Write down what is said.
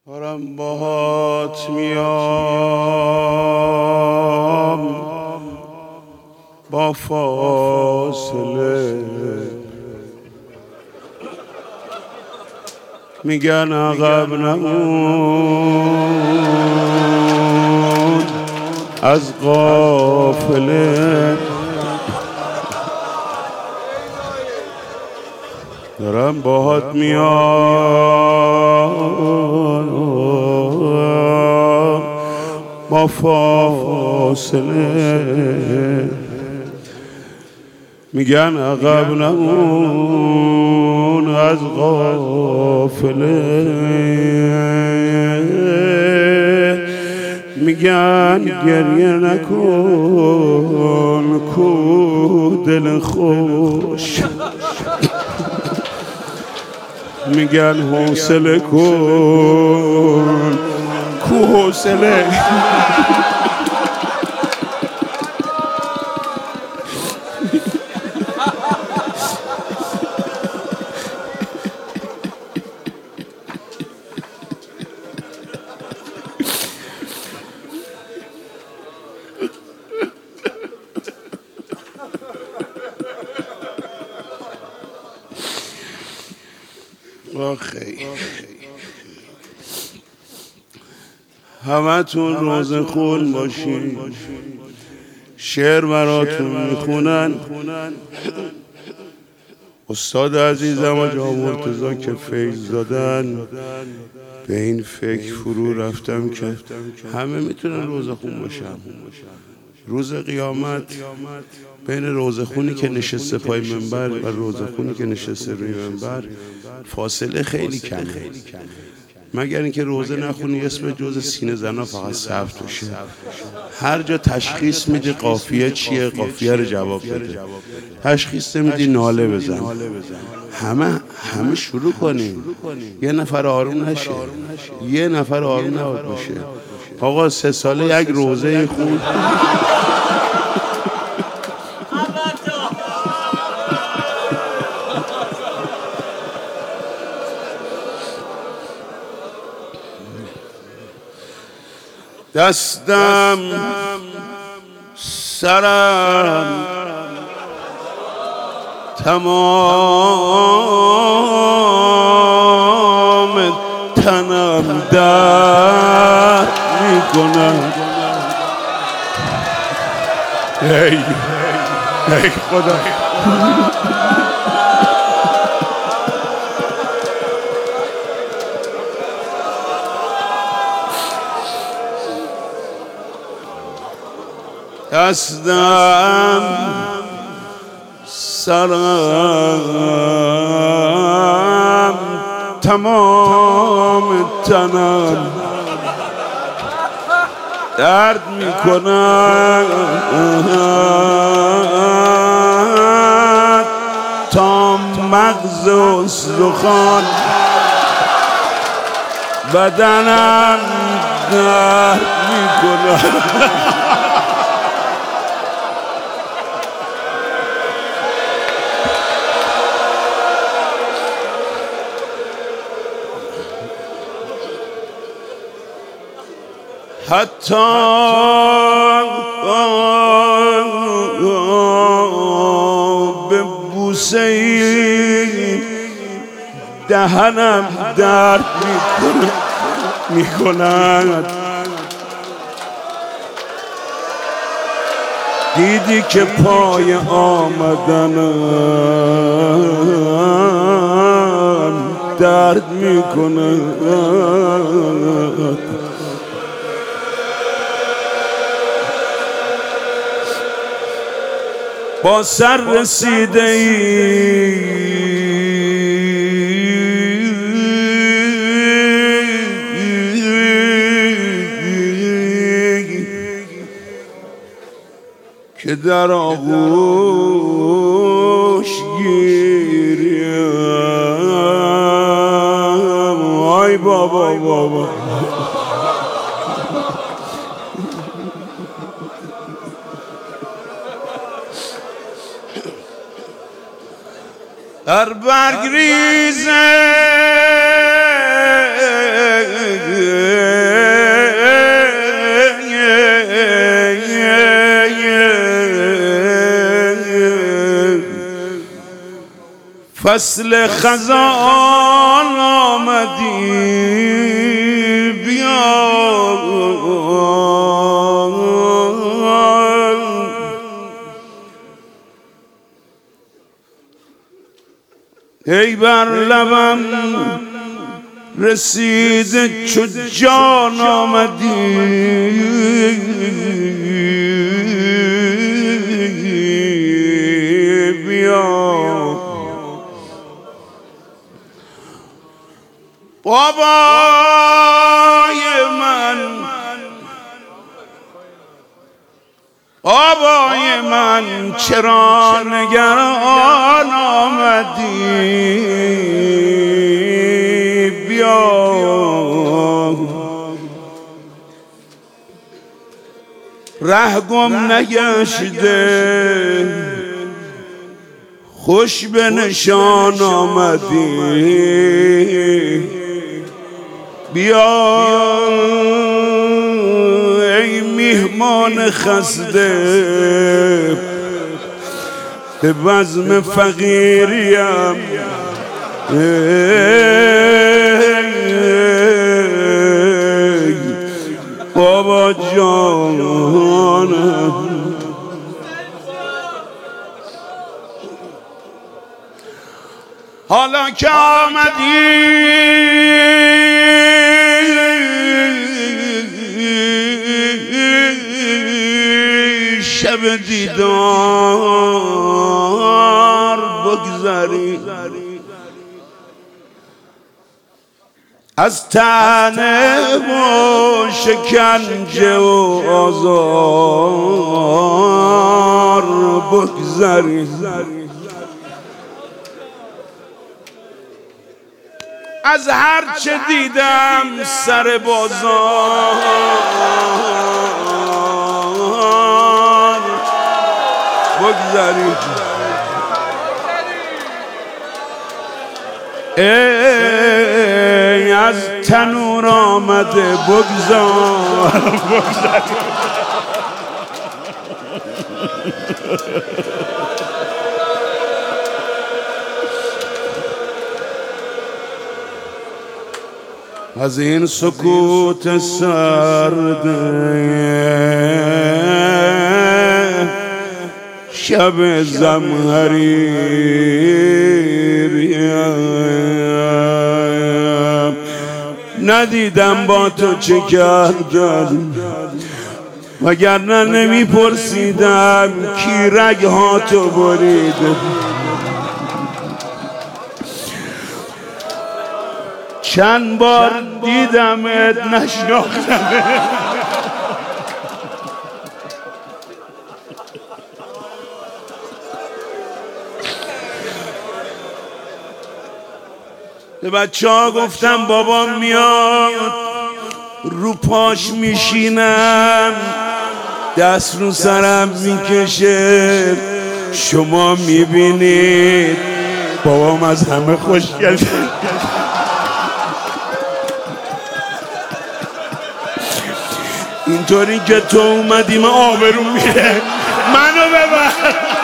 دارم باهات میام با فاصله، میگن عقب نمون از قافله. دارم باهات میام با فاصله، میگن عقب نمون از قافله، میگن گریه نکن کو دل خوش، میگن حوصله کن کو حوصله. آخی همتون روزه خون باشین، شعر براتون میخونن استاد عزیزم آقا مرتضی که فیض دادن. به این فکر فرو رفتم که همه میتونن روزه خون باشن. روز قیامت بین روزه خونی که نشسته پای منبر و روزه خونی که نشسته روی منبر فاصله خیلی کمه، مگر اینکه روزه نخونی اسم جز سینه زنا فقط ثبت بشه. هر جا تشخیص میدی قافیه چیه، قافیه رو جواب بده. تشخیص نمیدی ناله بزن. همه شروع کنیم، یه نفر آروم نشه، یه نفر آروم نباید باشه. آقا 3 ساله یک روزه خون دستم سرم تمام تنم درد میکنم. ای خدا دستم سرم تمام تنم درد میکنم تا مغز و استخوان بدنم درد میکنم. حتی به بوسه دهنم درد میکند. دیدی که پای آمدنم درد میکند. با سر رسیده ای که در آغوش گیریم. آی بابا در برگریزه فصل خزان آمدی بیا ای بر لبم رسید چو جان آمدی بیا بابای من چرا نگران آمدی بیا ره گم نگشته خوش به نشان آمدی بیا ای میهمان خسته به بزم فقیریم بابا جانم حالا که آمدی شب دیدار بگذری از طعنه و شکنجه و آزار بگذری از هر چه دیدم سر بازار بگذری ای از تنور آمده بگذار از این سکوت سرد شب زمهریر ندیدم با تو چه کردم وگرنه نمیپرسیدم کی رگها تو برید چند بار دیدمت نشناختمت به بچه ها گفتم بابا میاد رو پاش میشینم دست رو سرم میکشه شما میبینید بابام از همه خوشگل اینطوری که تو اومدی من آبروم میره منو ببر